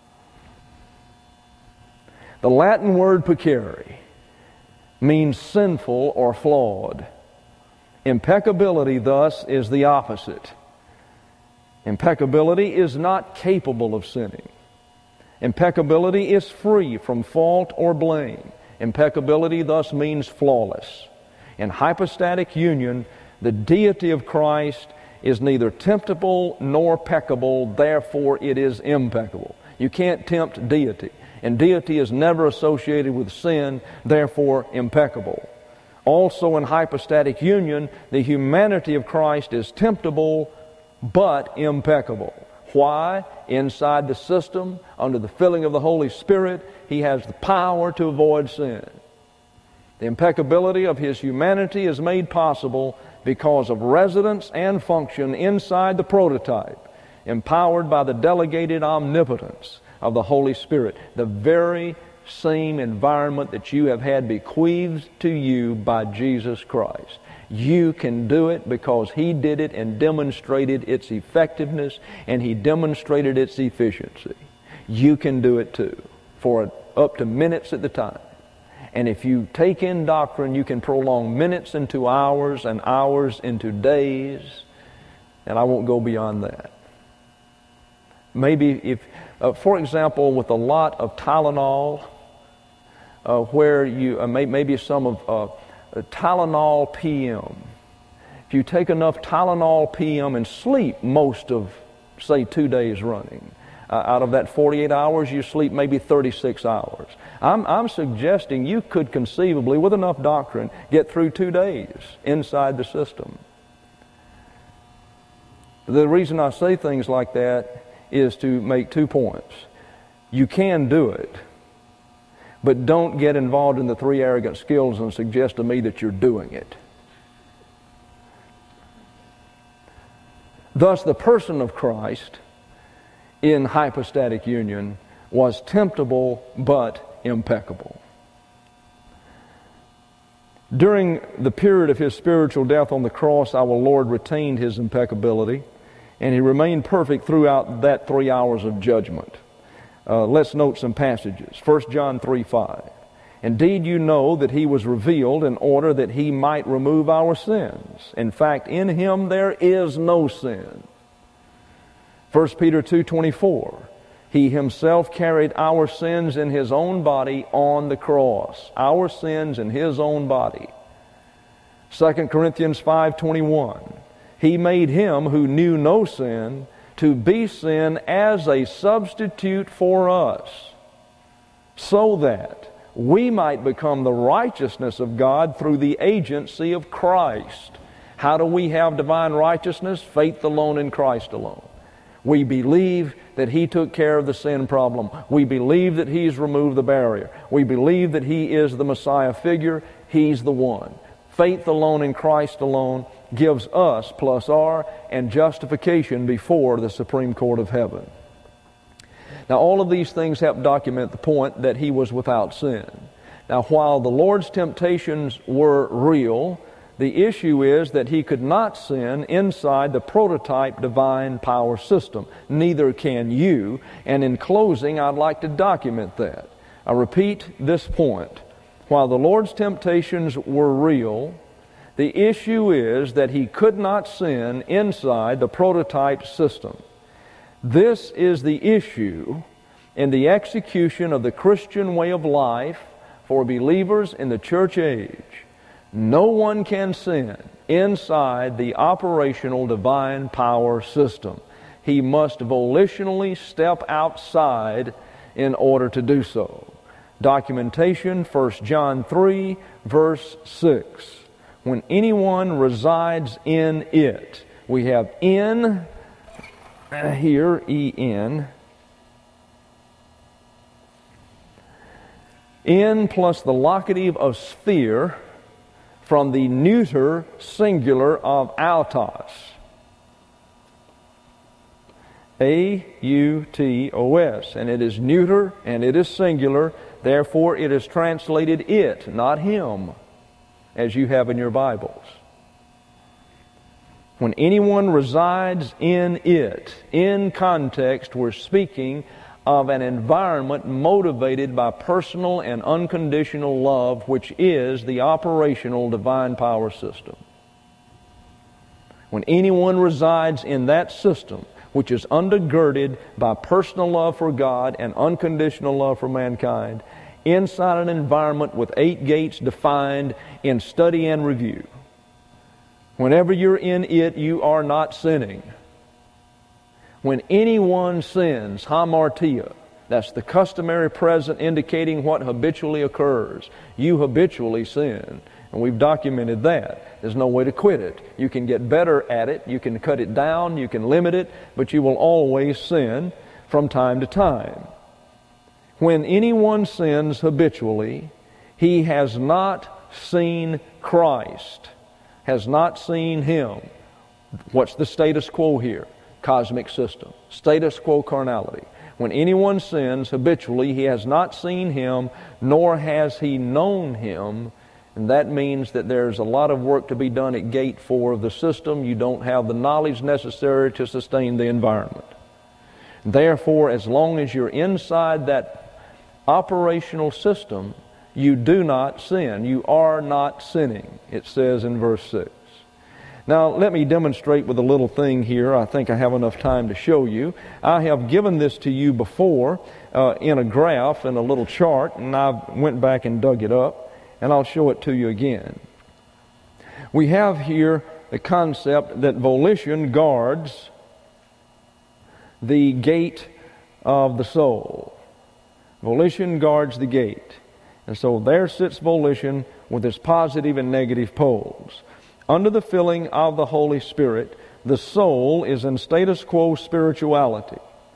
The Latin word pecare means sinful or flawed. Impeccability, thus, is the opposite. Impeccability is not capable of sinning. Impeccability is free from fault or blame. Impeccability thus means flawless. In hypostatic union, the deity of Christ is neither temptable nor peccable, therefore it is impeccable. You can't tempt deity, and deity is never associated with sin, therefore impeccable. Also in hypostatic union, the humanity of Christ is temptable but impeccable. Why? Inside the system, under the filling of the Holy Spirit, He has the power to avoid sin. The impeccability of His humanity is made possible because of residence and function inside the prototype, empowered by the delegated omnipotence of the Holy Spirit, the very same environment that you have had bequeathed to you by Jesus Christ. You can do it because He did it and demonstrated its effectiveness, and He demonstrated its efficiency. You can do it too, for up to minutes at the time. And if you take in doctrine, you can prolong minutes into hours and hours into days, and I won't go beyond that. Maybe if, uh, for example, with a lot of Tylenol, uh, where you, uh, may, maybe some of uh, Tylenol P M. If you take enough Tylenol P M and sleep most of, say, two days running, uh, out of that forty-eight hours, you sleep maybe thirty-six hours. I'm, I'm suggesting you could conceivably, with enough doctrine, get through two days inside the system. The reason I say things like that is to make two points. You can do it, but don't get involved in the three arrogant skills and suggest to me that you're doing it. Thus, the person of Christ in hypostatic union was temptable but impeccable. During the period of His spiritual death on the cross, our Lord retained His impeccability, and He remained perfect throughout that three hours of judgment. Uh, let's note some passages. First John three five. Indeed, you know that He was revealed in order that He might remove our sins. In fact, in Him there is no sin. First Peter two twenty-four. He Himself carried our sins in His own body on the cross. Our sins in His own body. Second Corinthians five twenty-one. He made Him who knew no sin to be sin as a substitute for us, so that we might become the righteousness of God through the agency of Christ. How do we have divine righteousness? Faith alone in Christ alone. We believe that He took care of the sin problem. We believe that He's removed the barrier. We believe that He is the Messiah figure. He's the one. Faith alone in Christ alone gives us plus R and justification before the Supreme Court of Heaven. Now, all of these things help document the point that He was without sin. Now, while the Lord's temptations were real, the issue is that He could not sin inside the prototype divine power system. Neither can you. And in closing, I'd like to document that. I repeat this point. While the Lord's temptations were real, the issue is that He could not sin inside the prototype system. This is the issue in the execution of the Christian way of life for believers in the church age. No one can sin inside the operational divine power system. He must volitionally step outside in order to do so. Documentation, First John three, verse six. When anyone resides in it, we have in here, E N. In plus the locative of sphere from the neuter singular of autos. A U T O S. And it is neuter and it is singular. Therefore, it is translated it, not him, as you have in your Bibles. When anyone resides in it, in context, we're speaking of an environment motivated by personal and unconditional love, which is the operational divine power system. When anyone resides in that system, which is undergirded by personal love for God and unconditional love for mankind, inside an environment with eight gates defined in study and review, whenever you're in it, you are not sinning. When anyone sins, hamartia, that's the customary present indicating what habitually occurs. You habitually sin. And we've documented that. There's no way to quit it. You can get better at it. You can cut it down. You can limit it. But you will always sin from time to time. When anyone sins habitually, he has not seen Christ, has not seen Him. What's the status quo here? Cosmic system. Status quo carnality. When anyone sins habitually, he has not seen Him, nor has he known Him. And that means that there's a lot of work to be done at gate four of the system. You don't have the knowledge necessary to sustain the environment. Therefore, as long as you're inside that operational system, you do not sin. You are not sinning, it says in verse six. Now, let me demonstrate with a little thing here. I think I have enough time to show you. I have given this to you before uh, in a graph, in a little chart, and I went back and dug it up, and I'll show it to you again. We have here the concept that volition guards the gate of the soul. Volition guards the gate. And so there sits volition with its positive and negative poles. Under the filling of the Holy Spirit, the soul is in status quo spirituality.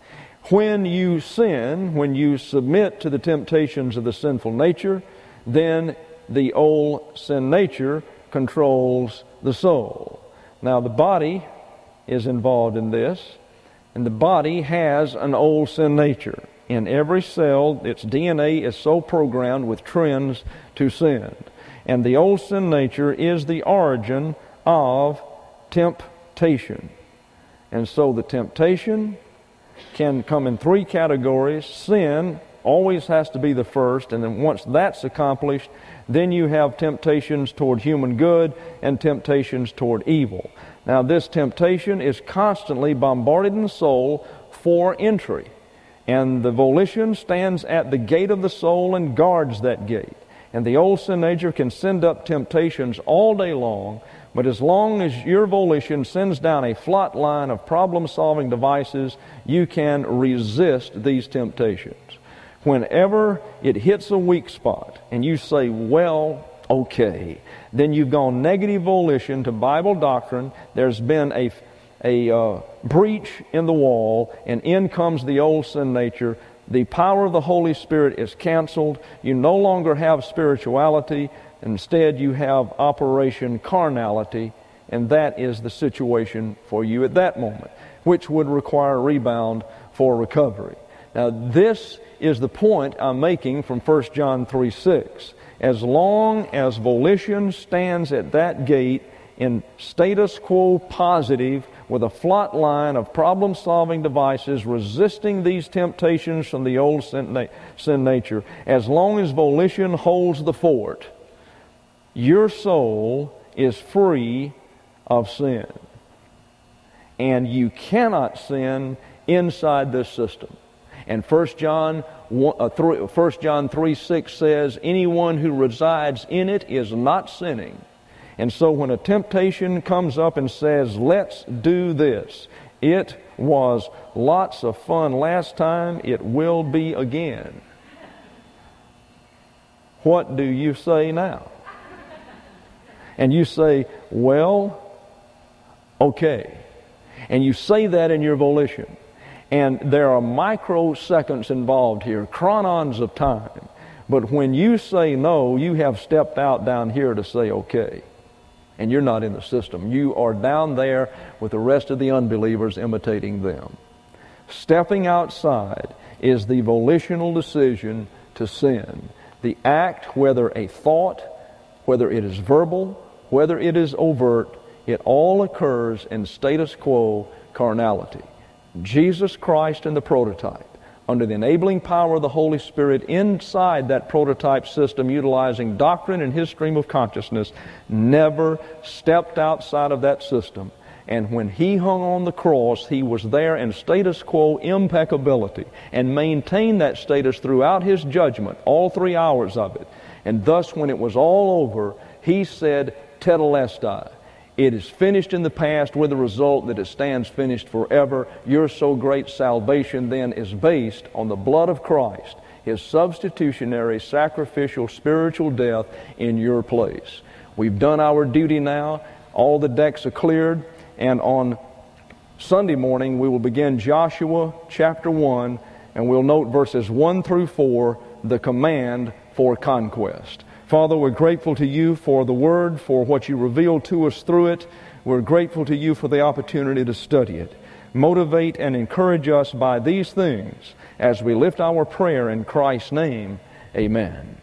When you sin, when you submit to the temptations of the sinful nature, then the old sin nature controls the soul. Now, the body is involved in this, and the body has an old sin nature. In every cell, its D N A is so programmed with trends to sin. And the old sin nature is the origin of temptation. And so the temptation can come in three categories. Sin always has to be the first, and then once that's accomplished, then you have temptations toward human good and temptations toward evil. Now, this temptation is constantly bombarded in the soul for entry. And the volition stands at the gate of the soul and guards that gate. And the old sin nature can send up temptations all day long, but as long as your volition sends down a flat line of problem-solving devices, you can resist these temptations. Whenever it hits a weak spot and you say, well, okay, then you've gone negative volition to Bible doctrine. There's been a, a uh, breach in the wall, and in comes the old sin nature. The power of the Holy Spirit is canceled. You no longer have spirituality. Instead, you have operation carnality, and that is the situation for you at that moment, which would require a rebound for recovery. Now, this is the point I'm making from First John three six. As long as volition stands at that gate in status quo positive, with a flat line of problem-solving devices resisting these temptations from the old sin, na- sin nature, as long as volition holds the fort, your soul is free of sin. And you cannot sin inside this system. And First John three six says, anyone who resides in it is not sinning. And so when a temptation comes up and says, let's do this, it was lots of fun last time, it will be again. What do you say now? And you say, well, okay. And you say that in your volition. And there are microseconds involved here, chronons of time. But when you say no, you have stepped out down here to say okay. And you're not in the system. You are down there with the rest of the unbelievers imitating them. Stepping outside is the volitional decision to sin. The act, whether a thought, whether it is verbal, whether it is overt, it all occurs in status quo carnality. Jesus Christ and the prototype, under the enabling power of the Holy Spirit inside that prototype system, utilizing doctrine and His stream of consciousness, never stepped outside of that system And when He hung on the cross, He was there in status quo impeccability and maintained that status throughout His judgment, all three hours of it. And thus, when it was all over, He said, Tetelestai. It is finished in the past, with the result that it stands finished forever. Your so great salvation then is based on the blood of Christ, His substitutionary, sacrificial, spiritual death in your place. We've done our duty now. All the decks are cleared. And on Sunday morning, we will begin Joshua chapter one, and we'll note verses one through four, the command for conquest. Father, we're grateful to You for the Word, for what You revealed to us through it. We're grateful to You for the opportunity to study it. Motivate and encourage us by these things as we lift our prayer in Christ's name. Amen.